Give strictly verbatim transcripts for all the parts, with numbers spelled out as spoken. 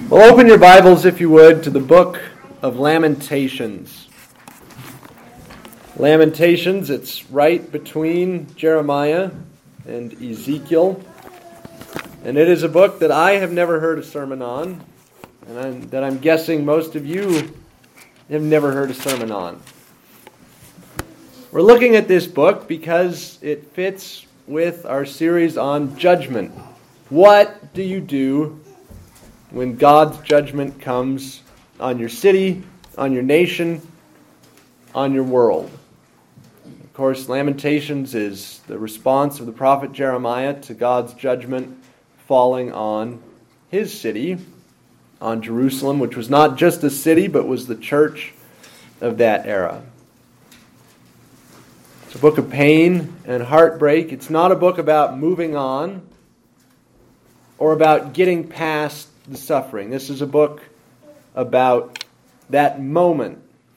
Well, open your Bibles, if you would, to the book of Lamentations. Lamentations, it's right between Jeremiah and Ezekiel. And it is a book that I have never heard a sermon on, and I'm, that I'm guessing most of you have never heard a sermon on. We're looking at this book because it fits with our series on judgment. What do you do when God's judgment comes on your city, on your nation, on your world? Of course, Lamentations is the response of the prophet Jeremiah to God's judgment falling on his city, on Jerusalem, which was not just a city, but was the church of that era. It's a book of pain and heartbreak. It's not a book about moving on or about getting past the suffering. This is a book about that moment,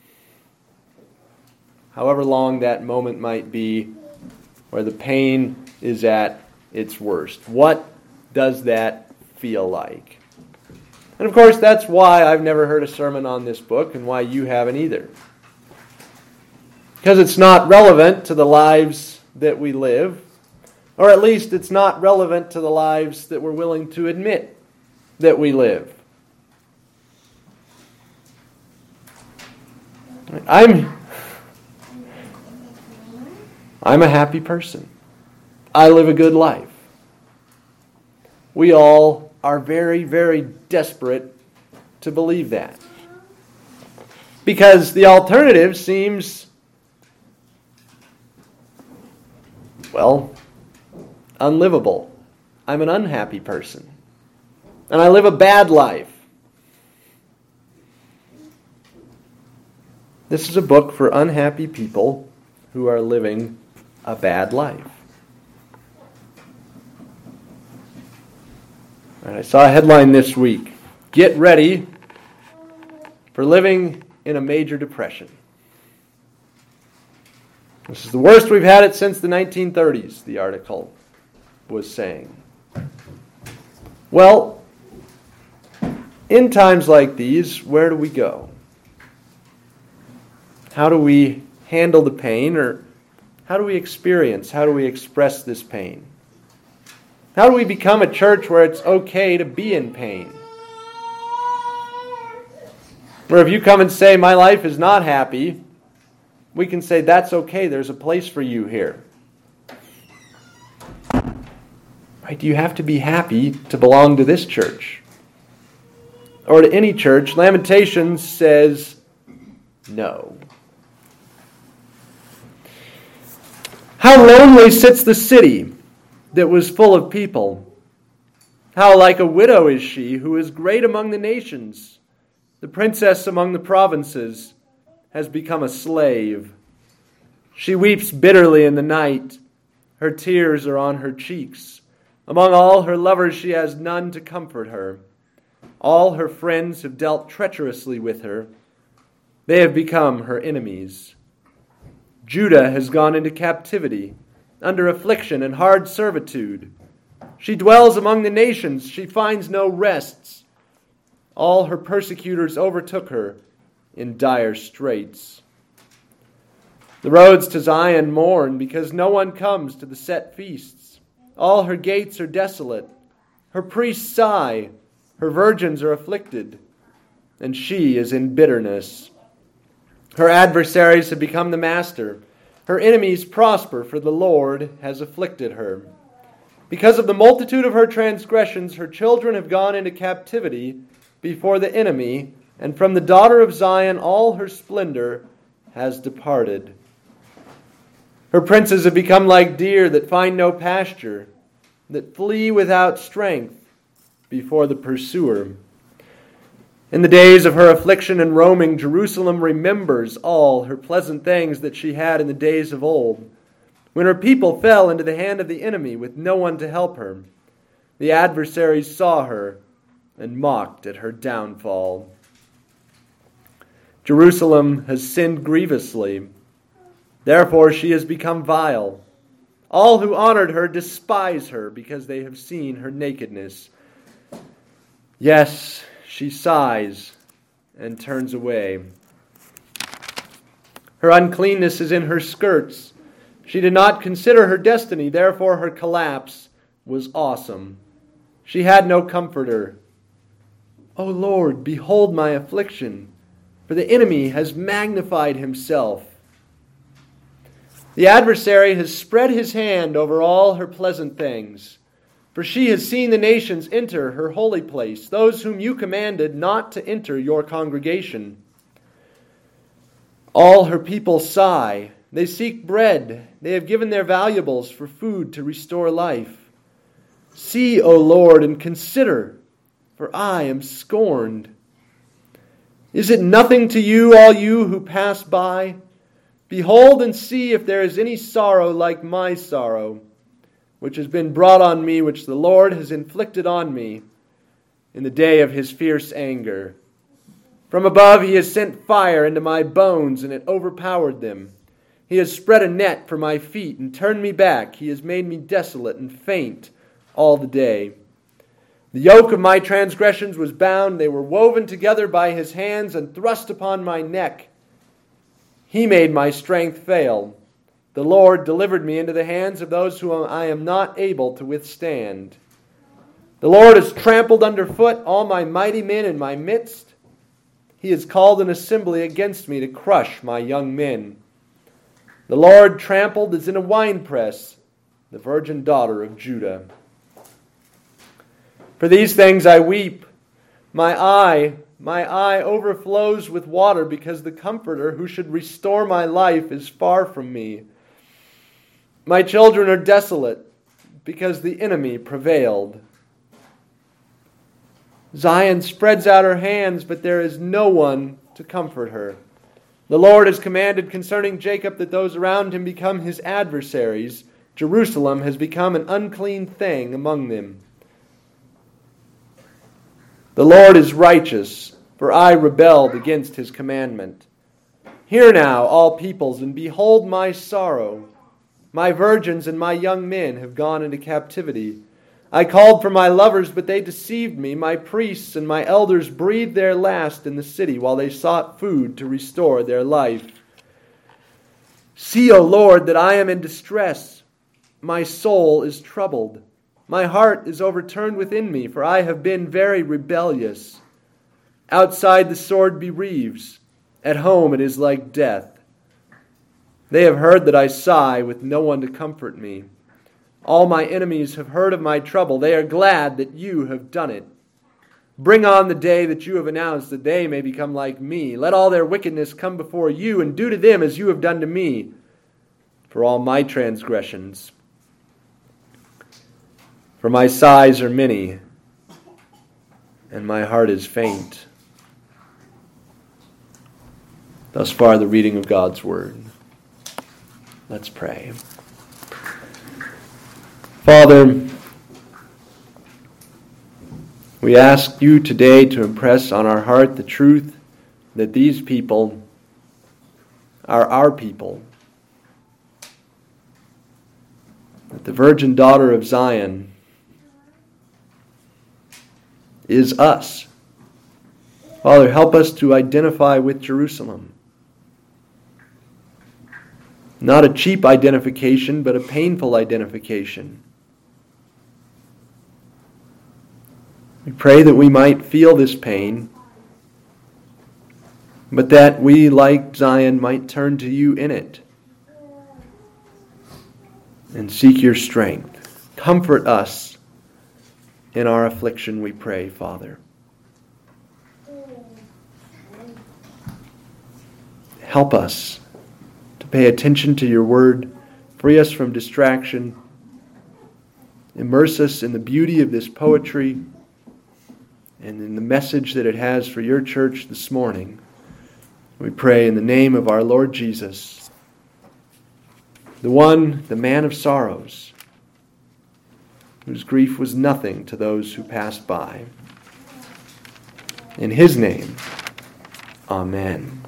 however long that moment might be, where the pain is at its worst. What does that feel like? And of course, that's why I've never heard a sermon on this book and why you haven't either. Because it's not relevant to the lives that we live, or at least it's not relevant to the lives that we're willing to admit that we live. I'm I'm a happy person. I live a good life. We all are very, very desperate to believe that. Because the alternative seems, well, unlivable. I'm an unhappy person. And I live a bad life. This is a book for unhappy people who are living a bad life. And I saw a headline this week: "Get ready for living in a major depression." This is the worst we've had it since the nineteen thirties, the article was saying. Well, in times like these, where do we go? How do we handle the pain, or how do we experience, how do we express this pain? How do we become a church where it's okay to be in pain? Where if you come and say, "My life is not happy," we can say, "That's okay, there's a place for you here." Right? Do you have to be happy to belong to this church? Or to any church? Lamentations says no. How lonely sits the city that was full of people. How like a widow is she who is great among the nations. The princess among the provinces has become a slave. She weeps bitterly in the night. Her tears are on her cheeks. Among all her lovers she has none to comfort her. All her friends have dealt treacherously with her. They have become her enemies. Judah has gone into captivity, under affliction and hard servitude. She dwells among the nations. She finds no rests. All her persecutors overtook her in dire straits. The roads to Zion mourn because no one comes to the set feasts. All her gates are desolate. Her priests sigh. Her virgins are afflicted, and she is in bitterness. Her adversaries have become the master. Her enemies prosper, for the Lord has afflicted her. Because of the multitude of her transgressions, her children have gone into captivity before the enemy, and from the daughter of Zion all her splendor has departed. Her princes have become like deer that find no pasture, that flee without strength before the pursuer. In the days of her affliction and roaming, Jerusalem remembers all her pleasant things that she had in the days of old, when her people fell into the hand of the enemy with no one to help her. The adversaries saw her and mocked at her downfall. Jerusalem has sinned grievously. Therefore she has become vile. All who honored her despise her because they have seen her nakedness. Yes, she sighs and turns away. Her uncleanness is in her skirts. She did not consider her destiny, therefore her collapse was awesome. She had no comforter. O Lord, behold my affliction, for the enemy has magnified himself. The adversary has spread his hand over all her pleasant things, for she has seen the nations enter her holy place, those whom you commanded not to enter your congregation. All her people sigh. They seek bread. They have given their valuables for food to restore life. See, O Lord, and consider, for I am scorned. Is it nothing to you, all you who pass by? Behold and see if there is any sorrow like my sorrow, which has been brought on me, which the Lord has inflicted on me in the day of his fierce anger. From above he has sent fire into my bones, and it overpowered them. He has spread a net for my feet and turned me back. He has made me desolate and faint all the day. The yoke of my transgressions was bound. They were woven together by his hands and thrust upon my neck. He made my strength fail. The Lord delivered me into the hands of those whom I am not able to withstand. The Lord has trampled underfoot all my mighty men in my midst. He has called an assembly against me to crush my young men. The Lord trampled as in a winepress the virgin daughter of Judah. For these things I weep. My eye, my eye overflows with water, because the Comforter who should restore my life is far from me. My children are desolate, because the enemy prevailed. Zion spreads out her hands, but there is no one to comfort her. The Lord has commanded concerning Jacob that those around him become his adversaries. Jerusalem has become an unclean thing among them. The Lord is righteous, for I rebelled against his commandment. Hear now, all peoples, and behold my sorrow. My virgins and my young men have gone into captivity. I called for my lovers, but they deceived me. My priests and my elders breathed their last in the city while they sought food to restore their life. See, O Lord, that I am in distress. My soul is troubled. My heart is overturned within me, for I have been very rebellious. Outside the sword bereaves. At home it is like death. They have heard that I sigh with no one to comfort me. All my enemies have heard of my trouble. They are glad that you have done it. Bring on the day that you have announced, that they may become like me. Let all their wickedness come before you, and do to them as you have done to me, for all my transgressions. For my sighs are many, and my heart is faint. Thus far, the reading of God's Word. Let's pray. Father, we ask you today to impress on our heart the truth that these people are our people. That the virgin daughter of Zion is us. Father, help us to identify with Jerusalem. Not a cheap identification, but a painful identification. We pray that we might feel this pain, but that we, like Zion, might turn to you in it and seek your strength. Comfort us in our affliction, we pray, Father. Help us to pay attention to your word. Free us from distraction. Immerse us in the beauty of this poetry and in the message that it has for your church this morning. We pray in the name of our Lord Jesus, the one, the man of sorrows, whose grief was nothing to those who passed by. In his name, amen.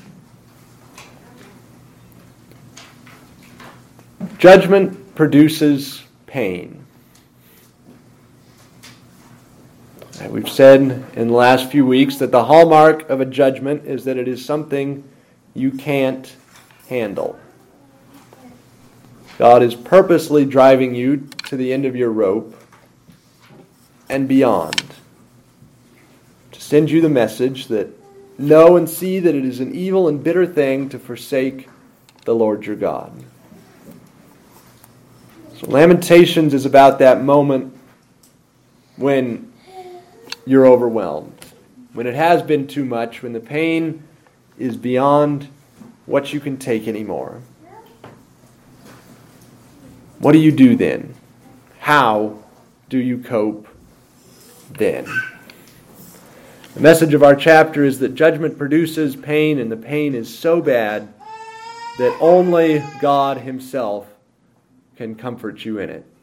Judgment produces pain. We've said in the last few weeks that the hallmark of a judgment is that it is something you can't handle. God is purposely driving you to the end of your rope and beyond to send you the message that know and see that it is an evil and bitter thing to forsake the Lord your God. So Lamentations is about that moment when you're overwhelmed, when it has been too much, when the pain is beyond what you can take anymore. What do you do then? How do you cope then? The message of our chapter is that judgment produces pain, and the pain is so bad that only God Himself can comfort you in it.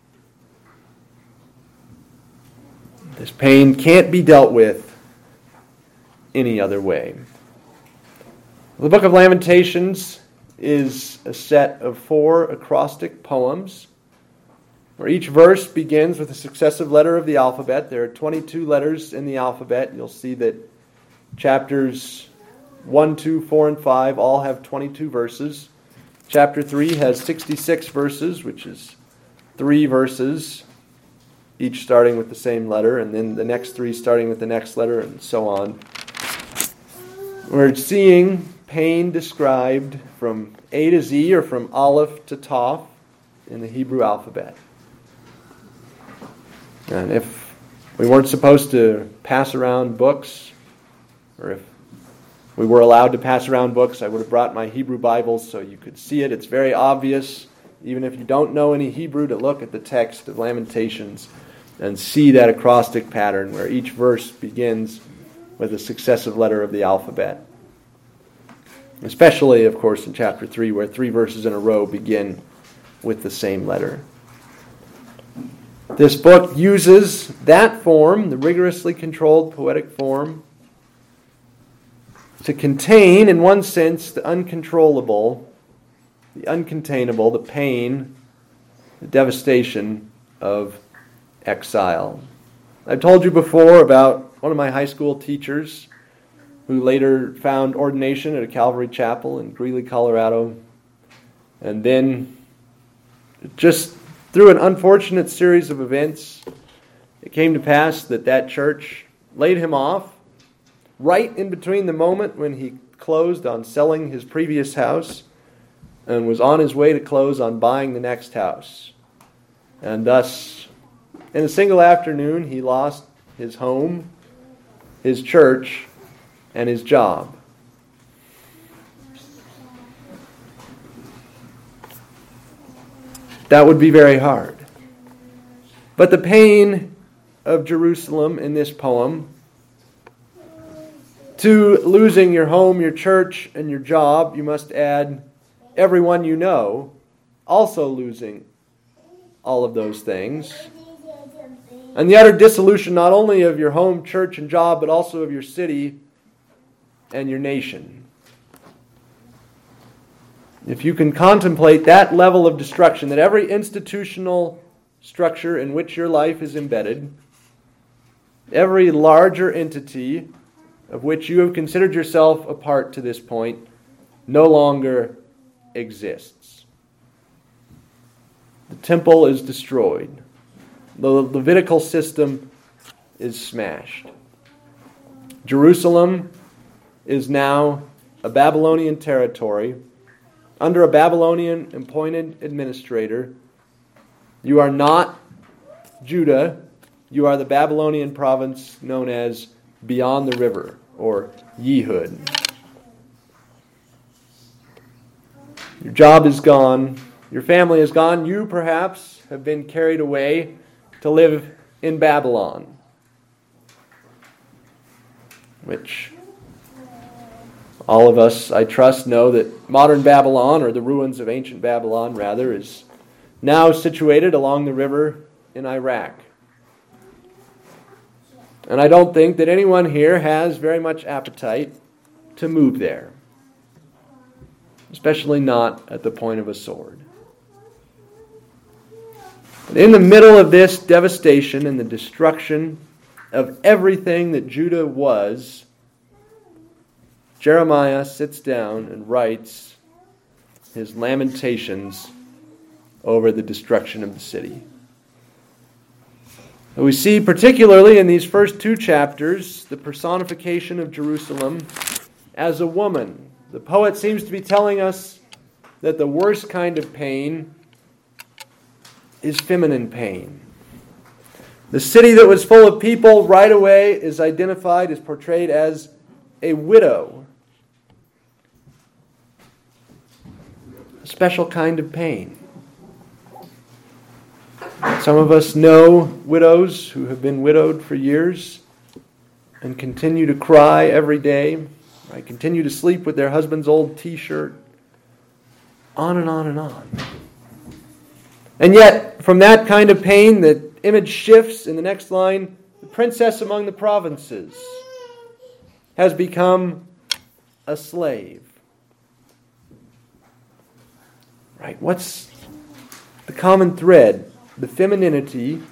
This pain can't be dealt with any other way. The book of Lamentations is a set of four acrostic poems where each verse begins with a successive letter of the alphabet. There are twenty-two letters in the alphabet. You'll see that chapters one, two, four, and five all have twenty-two verses. Chapter three has sixty-six verses, which is three verses, each starting with the same letter, and then the next three starting with the next letter, and so on. We're seeing pain described from A to Z, or from Aleph to Toph in the Hebrew alphabet. And if we weren't supposed to pass around books, or if we were allowed to pass around books, I would have brought my Hebrew Bibles so you could see it. It's very obvious, even if you don't know any Hebrew, to look at the text of Lamentations and see that acrostic pattern where each verse begins with a successive letter of the alphabet. Especially, of course, in chapter three, where three verses in a row begin with the same letter. This book uses that form, the rigorously controlled poetic form, to contain, in one sense, the uncontrollable, the uncontainable, the pain, the devastation of exile. I've told you before about one of my high school teachers who later found ordination at a Calvary chapel in Greeley, Colorado. And then, just through an unfortunate series of events, it came to pass that that church laid him off right in between the moment when he closed on selling his previous house and was on his way to close on buying the next house. And thus, in a single afternoon, he lost his home, his church, and his job. That would be very hard. But the pain of Jerusalem in this poem, to losing your home, your church, and your job, you must add everyone you know also losing all of those things. And the utter dissolution not only of your home, church, and job, but also of your city and your nation. If you can contemplate that level of destruction, that every institutional structure in which your life is embedded, every larger entity of which you have considered yourself a part to this point, no longer exists. The temple is destroyed. The Levitical system is smashed. Jerusalem is now a Babylonian territory under a Babylonian appointed administrator. You are not Judah. You are the Babylonian province known as Beyond the River, or Yehud. Your job is gone. Your family is gone. You, perhaps, have been carried away to live in Babylon, which all of us, I trust, know that modern Babylon, or the ruins of ancient Babylon, rather, is now situated along the river in Iraq. And I don't think that anyone here has very much appetite to move there, especially not at the point of a sword. But in the middle of this devastation and the destruction of everything that Judah was, Jeremiah sits down and writes his lamentations over the destruction of the city. We see particularly in these first two chapters the personification of Jerusalem as a woman. The poet seems to be telling us that the worst kind of pain is feminine pain. The city that was full of people right away is identified, is portrayed as a widow. A special kind of pain. Some of us know widows who have been widowed for years and continue to cry every day, right? Continue to sleep with their husband's old t-shirt. On and on and on. And yet, from that kind of pain, the image shifts in the next line. The princess among the provinces has become a slave. Right? What's the common thread? The femininity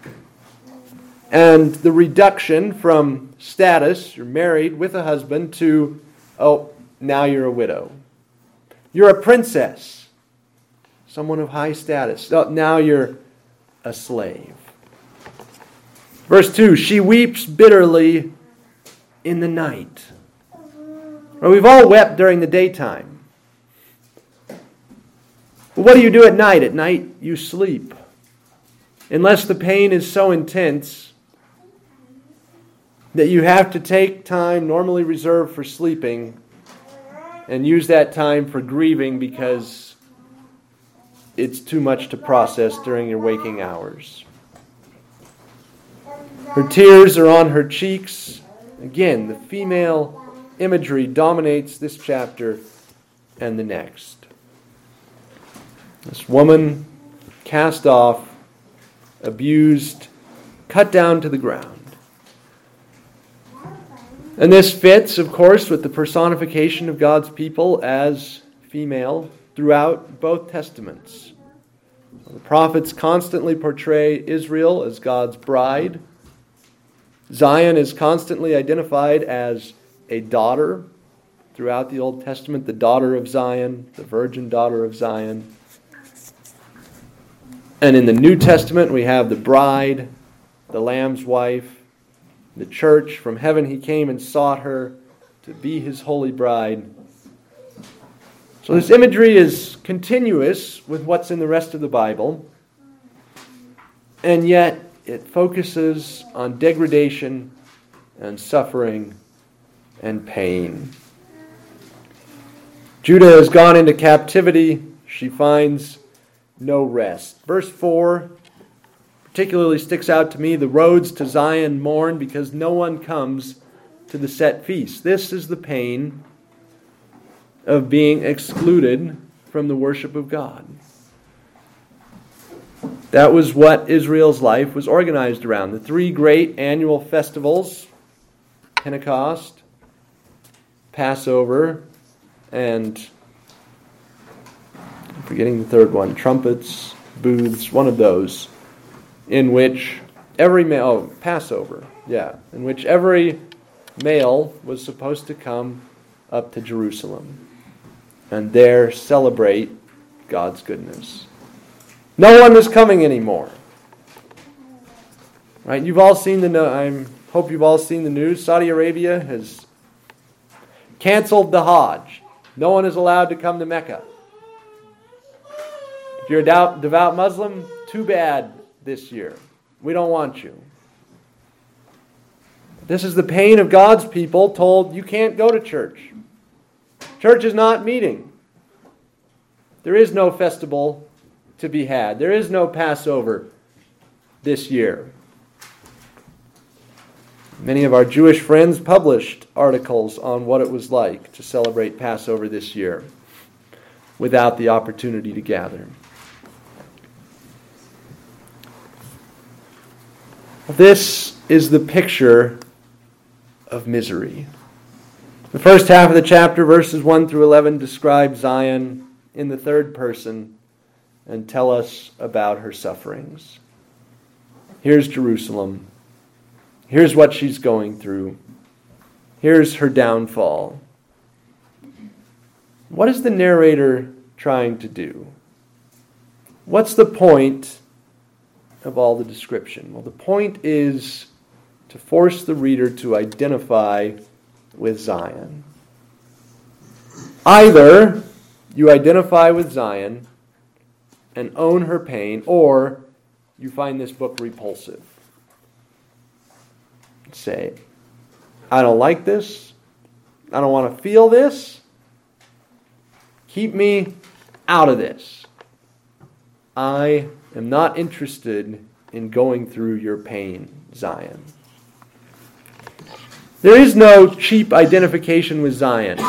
and the reduction from status, you're married with a husband, to, oh, now you're a widow. You're a princess, someone of high status. Oh, now you're a slave. Verse two, she weeps bitterly in the night. Well, we've all wept during the daytime. But what do you do at night? At night, you sleep. Unless the pain is so intense that you have to take time normally reserved for sleeping and use that time for grieving because it's too much to process during your waking hours. Her tears are on her cheeks. Again, the female imagery dominates this chapter and the next. This woman cast off, abused, cut down to the ground. And this fits, of course, with the personification of God's people as female throughout both Testaments. The prophets constantly portray Israel as God's bride. Zion is constantly identified as a daughter throughout the Old Testament, the daughter of Zion, the virgin daughter of Zion. And in the New Testament, we have the bride, the Lamb's wife, the church. From heaven he came and sought her to be his holy bride. So this imagery is continuous with what's in the rest of the Bible, and yet it focuses on degradation and suffering and pain. Judah has gone into captivity. She finds no rest. Verse four particularly sticks out to me. The roads to Zion mourn because no one comes to the set feast. This is the pain of being excluded from the worship of God. That was what Israel's life was organized around. The three great annual festivals, Pentecost, Passover, and I'm forgetting the third one, trumpets, booths, one of those, in which every male, oh, Passover, yeah, in which every male was supposed to come up to Jerusalem and there celebrate God's goodness. No one is coming anymore. Right? You've all seen the I hope you've all seen the news. Saudi Arabia has canceled the Hajj. No one is allowed to come to Mecca. If you're a devout, devout Muslim, too bad this year. We don't want you. This is the pain of God's people told you can't go to church. Church is not meeting. There is no festival to be had. There is no Passover this year. Many of our Jewish friends published articles on what it was like to celebrate Passover this year without the opportunity to gather. This is the picture of misery. The first half of the chapter, verses one through eleven, describe Zion in the third person and tell us about her sufferings. Here's Jerusalem. Here's what she's going through. Here's her downfall. What is the narrator trying to do? What's the point of all the description? Well, the point is to force the reader to identify with Zion. Either you identify with Zion and own her pain, or you find this book repulsive. Say, I don't like this. I don't want to feel this. Keep me out of this. I am not interested in going through your pain, Zion. There is no cheap identification with Zion.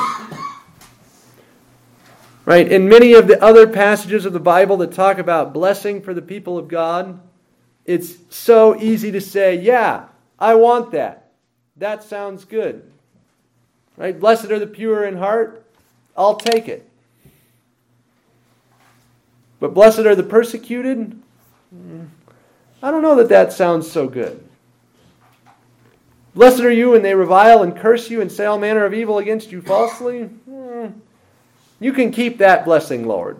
Right? In many of the other passages of the Bible that talk about blessing for the people of God, it's so easy to say, yeah, I want that. That sounds good. Right? Blessed are the pure in heart. I'll take it. But blessed are the persecuted? I don't know that that sounds so good. Blessed are you when they revile and curse you and say all manner of evil against you falsely. You can keep that blessing, Lord.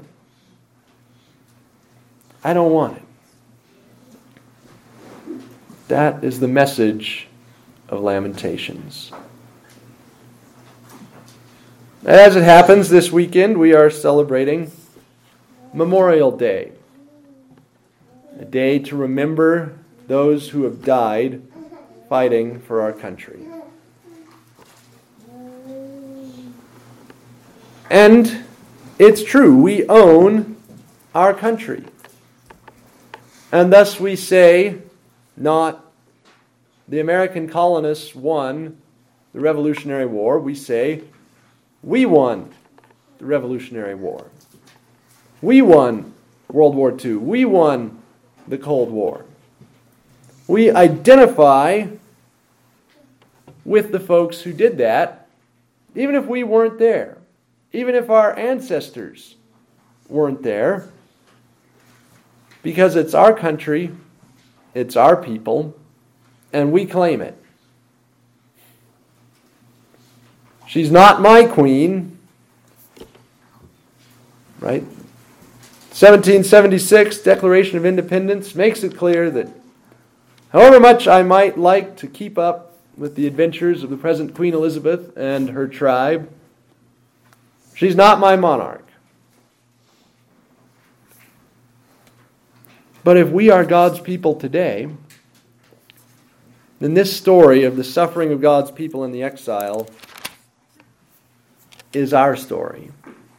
I don't want it. That is the message of Lamentations. As it happens, this weekend we are celebrating Memorial Day, a day to remember those who have died fighting for our country. And it's true, we own our country. And thus we say, not the American colonists won the Revolutionary War, we say, we won the Revolutionary War. We won World War Two. We won the Cold War. We identify with the folks who did that, even if we weren't there, even if our ancestors weren't there, because it's our country, it's our people, and we claim it. She's not my queen, right? seventeen seventy-six Declaration of Independence makes it clear that however much I might like to keep up with the adventures of the present Queen Elizabeth and her tribe, she's not my monarch. But if we are God's people today, then this story of the suffering of God's people in the exile is our story.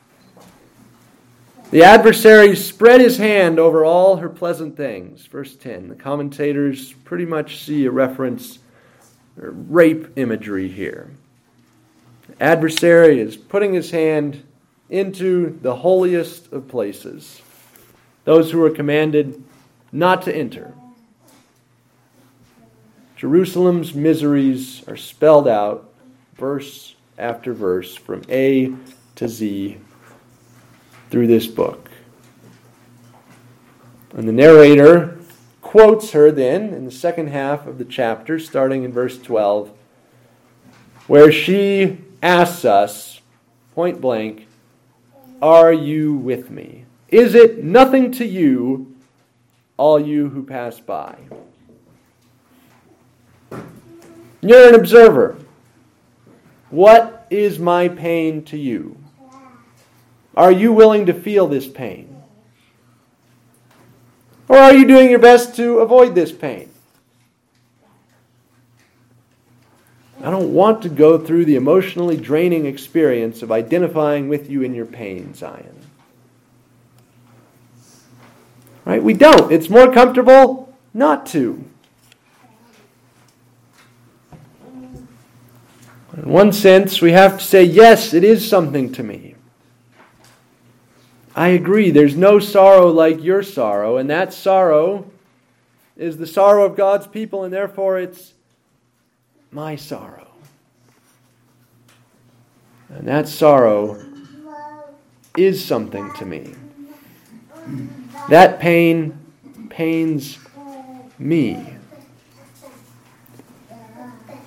The adversary spread his hand over all her pleasant things. Verse ten. The commentators pretty much see a reference, or rape imagery here. The adversary is putting his hand into the holiest of places. Those who are commanded not to enter. Jerusalem's miseries are spelled out verse after verse from A to Z through this book. And the narrator quotes her then in the second half of the chapter, starting in verse twelve, where she asks us, point blank, are you with me? Is it nothing to you, all you who pass by? You're an observer. What is my pain to you? Are you willing to feel this pain? Or are you doing your best to avoid this pain? I don't want to go through the emotionally draining experience of identifying with you in your pain, Zion. Right? We don't. It's more comfortable not to. In one sense, we have to say, yes, it is something to me. I agree, there's no sorrow like your sorrow, and that sorrow is the sorrow of God's people, and therefore it's my sorrow. And that sorrow is something to me. That pain pains me.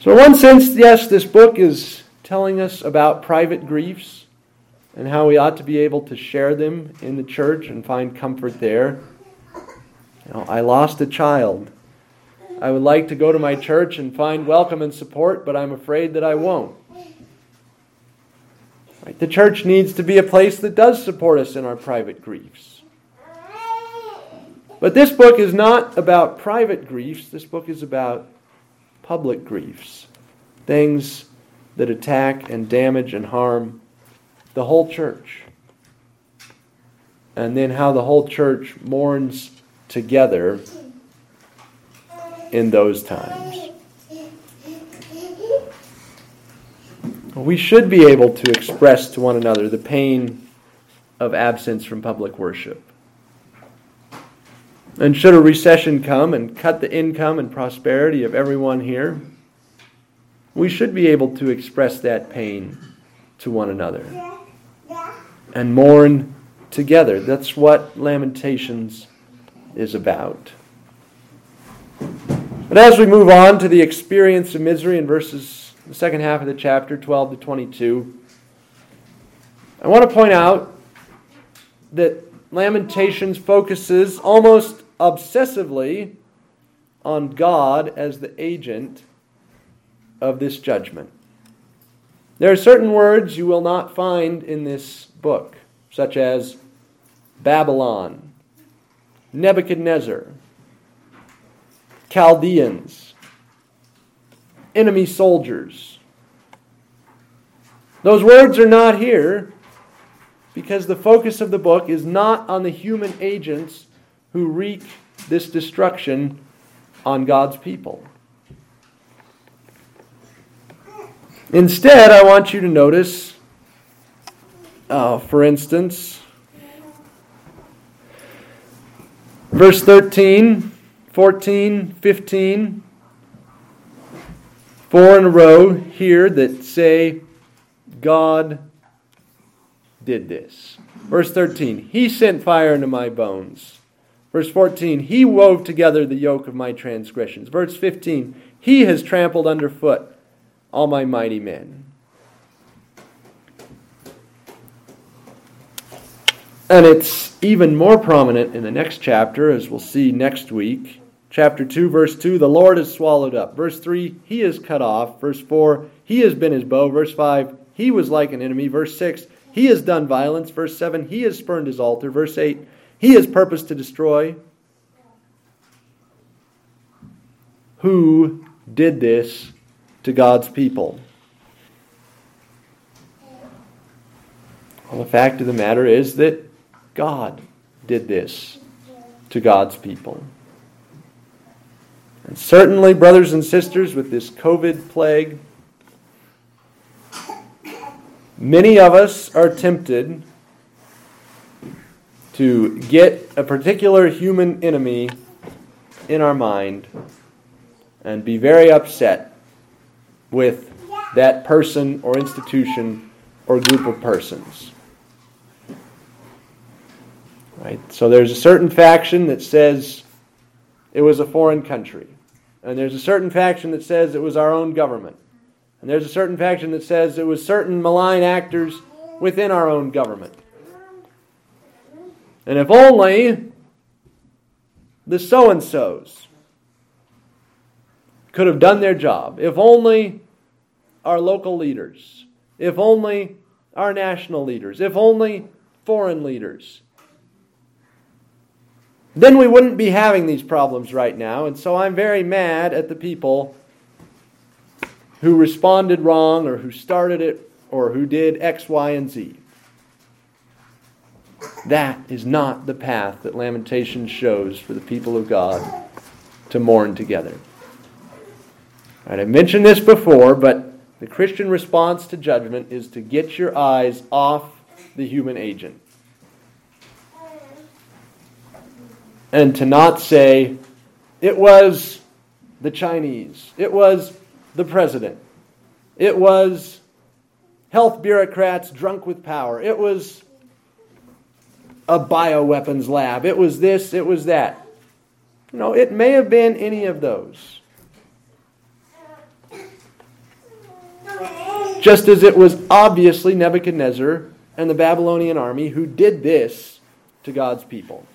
So in one sense, yes, this book is telling us about private griefs and how we ought to be able to share them in the church and find comfort there. You know, I lost a child. I would like to go to my church and find welcome and support, but I'm afraid that I won't. Right? The church needs to be a place that does support us in our private griefs. But this book is not about private griefs. This book is about public griefs. Things that attack and damage and harm the whole church. And then how the whole church mourns together in those times. We should be able to express to one another the pain of absence from public worship. And should a recession come and cut the income and prosperity of everyone here, we should be able to express that pain to one another and mourn together. That's what Lamentations is about. But as we move on to the experience of misery in verses, the second half of the chapter, twelve to twenty-two, I want to point out that Lamentations focuses almost obsessively on God as the agent of this judgment. There are certain words you will not find in this book, such as Babylon, Nebuchadnezzar, Chaldeans, enemy soldiers. Those words are not here because the focus of the book is not on the human agents who wreak this destruction on God's people. Instead, I want you to notice, uh, for instance, verse thirteen, fourteen, fifteen, four in a row here that say, God did this. Verse thirteen, He sent fire into my bones. Verse fourteen, He wove together the yoke of my transgressions. Verse fifteen, He has trampled underfoot all my mighty men. And it's even more prominent in the next chapter, as we'll see next week. Chapter two, verse two, the Lord is swallowed up. Verse three, He is cut off. Verse four, He has been his bow. Verse five, He was like an enemy. Verse six, He has done violence. Verse seven, He has spurned his altar. Verse eight, He has purposed to destroy. Who did this to God's people? Well, the fact of the matter is that God did this to God's people. And certainly, brothers and sisters, with this COVID plague, many of us are tempted to get a particular human enemy in our mind and be very upset with that person or institution or group of persons. Right? So there's a certain faction that says it was a foreign country. And there's a certain faction that says it was our own government. And there's a certain faction that says it was certain malign actors within our own government. And if only the so-and-sos could have done their job. If only our local leaders. If only our national leaders. If only foreign leaders. Then we wouldn't be having these problems right now. And so I'm very mad at the people who responded wrong or who started it or who did X, Y, and Z. That is not the path that Lamentations shows for the people of God to mourn together. All right, I mentioned this before, but the Christian response to judgment is to get your eyes off the human agent. And to not say, it was the Chinese, it was the president, it was health bureaucrats drunk with power, it was a bioweapons lab, it was this, it was that. No, it may have been any of those. Just as it was obviously Nebuchadnezzar and the Babylonian army who did this to God's people.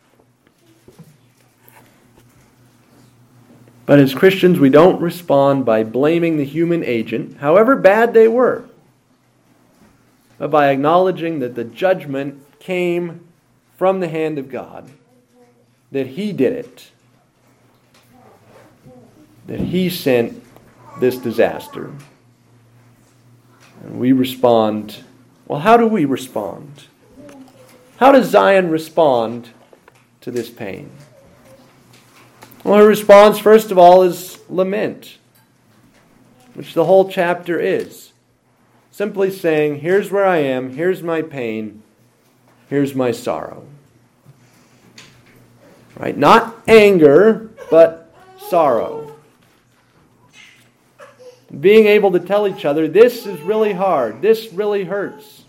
But as Christians, we don't respond by blaming the human agent, however bad they were, but by acknowledging that the judgment came from the hand of God, that He did it, that He sent this disaster. And we respond, well, how do we respond? How does Zion respond to this pain? Well, her response, first of all, is lament, which the whole chapter is. Simply saying, here's where I am, here's my pain, here's my sorrow. Right? Not anger, but sorrow. Being able to tell each other, this is really hard, this really hurts.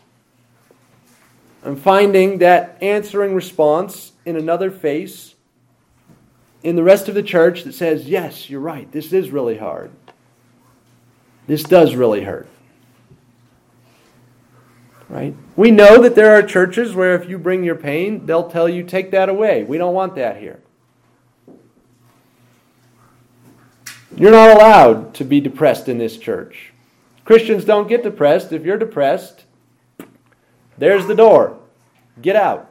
And finding that answering response in another face, in the rest of the church that says, yes, you're right, this is really hard. This does really hurt. Right? We know that there are churches where if you bring your pain, they'll tell you, take that away. We don't want that here. You're not allowed to be depressed in this church. Christians don't get depressed. If you're depressed, there's the door. Get out.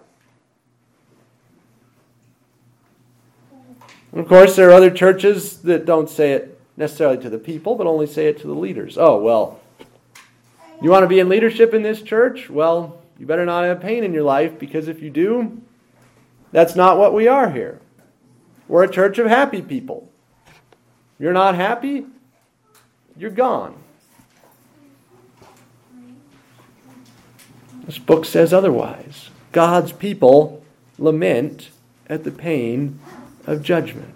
And of course, there are other churches that don't say it necessarily to the people, but only say it to the leaders. Oh, well, you want to be in leadership in this church? Well, you better not have pain in your life, because if you do, that's not what we are here. We're a church of happy people. You're not happy, you're gone. This book says otherwise. God's people lament at the pain of judgment.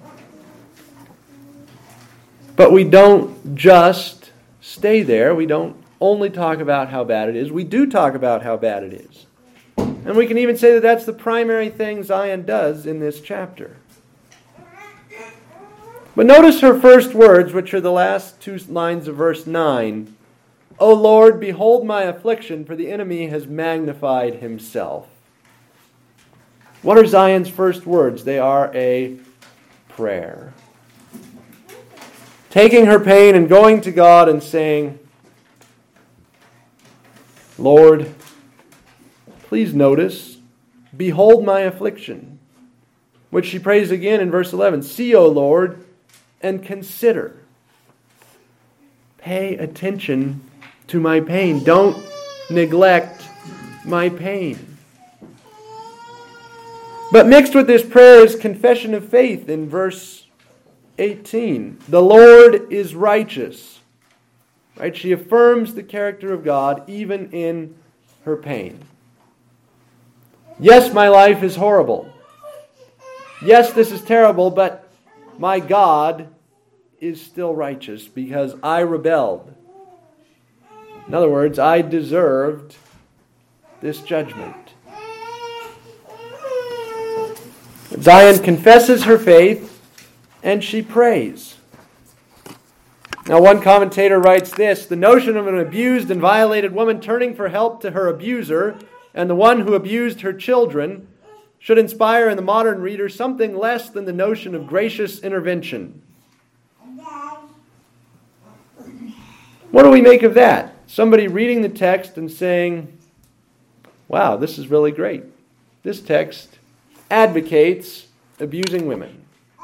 But we don't just stay there. We don't only talk about how bad it is. We do talk about how bad it is. And we can even say that that's the primary thing Zion does in this chapter. But notice her first words, which are the last two lines of verse nine. O Lord, behold my affliction, for the enemy has magnified himself. What are Zion's first words? They are a prayer. Taking her pain and going to God and saying, Lord, please notice, behold my affliction, which she prays again in verse eleven. See, O Lord, and consider. Pay attention to my pain. Don't neglect my pain. But mixed with this prayer is confession of faith in verse eighteen. The Lord is righteous. Right? She affirms the character of God even in her pain. Yes, my life is horrible. Yes, this is terrible, but my God is still righteous because I rebelled. In other words, I deserved this judgment. Zion confesses her faith and she prays. Now, one commentator writes this: the notion of an abused and violated woman turning for help to her abuser and the one who abused her children should inspire in the modern reader something less than the notion of gracious intervention. What do we make of that? Somebody reading the text and saying, wow, this is really great. This text advocates abusing women.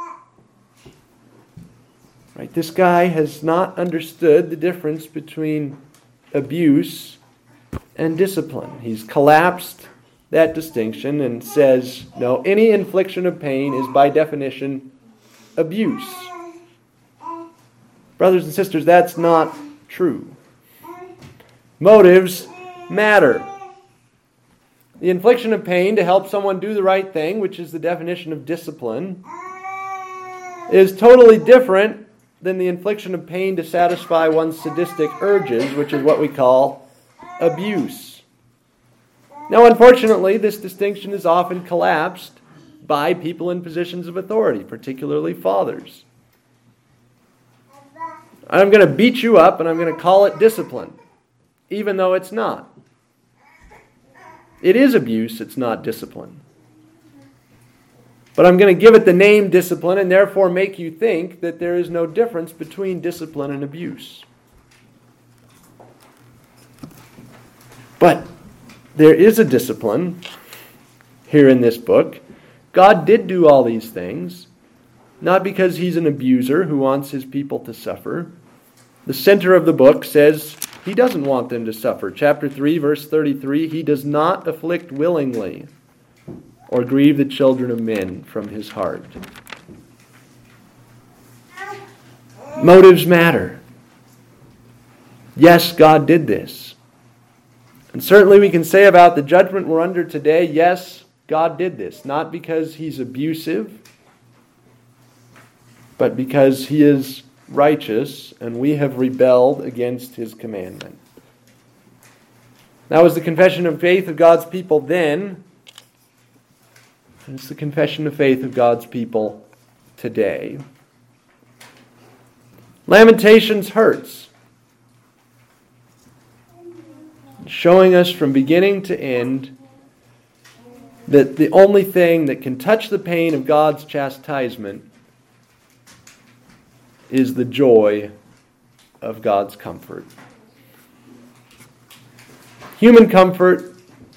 Right? This guy has not understood the difference between abuse and discipline. He's collapsed that distinction and says, no, any infliction of pain is by definition abuse. Brothers and sisters, that's not true. Motives matter. The infliction of pain to help someone do the right thing, which is the definition of discipline, is totally different than the infliction of pain to satisfy one's sadistic urges, which is what we call abuse. Now, unfortunately, this distinction is often collapsed by people in positions of authority, particularly fathers. I'm going to beat you up and I'm going to call it discipline, even though it's not. It is abuse, it's not discipline. But I'm going to give it the name discipline and therefore make you think that there is no difference between discipline and abuse. But there is a discipline here in this book. God did do all these things, not because he's an abuser who wants his people to suffer. The center of the book says he doesn't want them to suffer. Chapter three, verse thirty-three, he does not afflict willingly or grieve the children of men from his heart. Motives matter. Yes, God did this. And certainly we can say about the judgment we're under today, yes, God did this. Not because he's abusive, but because he is righteous and we have rebelled against his commandment. That was the confession of faith of God's people then. It's the confession of faith of God's people today. Lamentations hurts, showing us from beginning to end that the only thing that can touch the pain of God's chastisement is the joy of God's comfort. Human comfort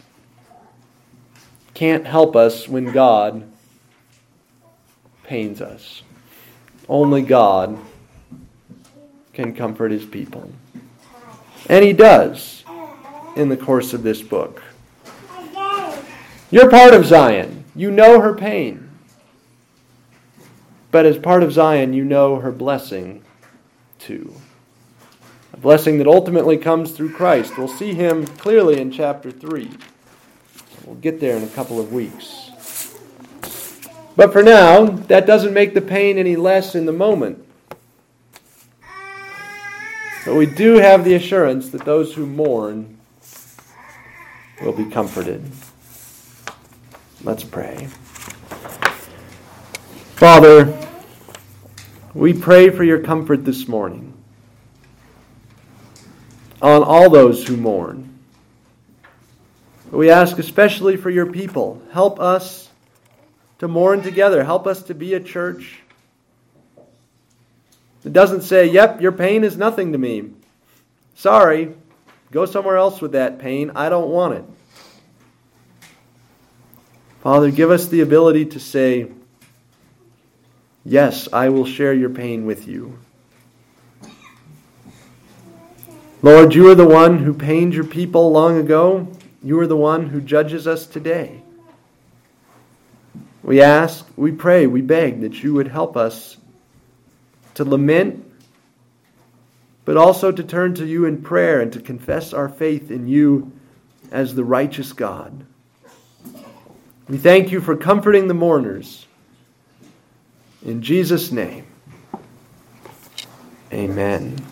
can't help us when God pains us. Only God can comfort his people. And he does in the course of this book. You're part of Zion. You know her pain. But as part of Zion, you know her blessing too. A blessing that ultimately comes through Christ. We'll see him clearly in chapter three. We'll get there in a couple of weeks. But for now, that doesn't make the pain any less in the moment. But we do have the assurance that those who mourn will be comforted. Let's pray. Father, we pray for your comfort this morning on all those who mourn. We ask especially for your people. Help us to mourn together. Help us to be a church that doesn't say, yep, your pain is nothing to me. Sorry, go somewhere else with that pain. I don't want it. Father, give us the ability to say, yes, I will share your pain with you. Lord, you are the one who pained your people long ago. You are the one who judges us today. We ask, we pray, we beg that you would help us to lament, but also to turn to you in prayer and to confess our faith in you as the righteous God. We thank you for comforting the mourners. In Jesus' name, amen.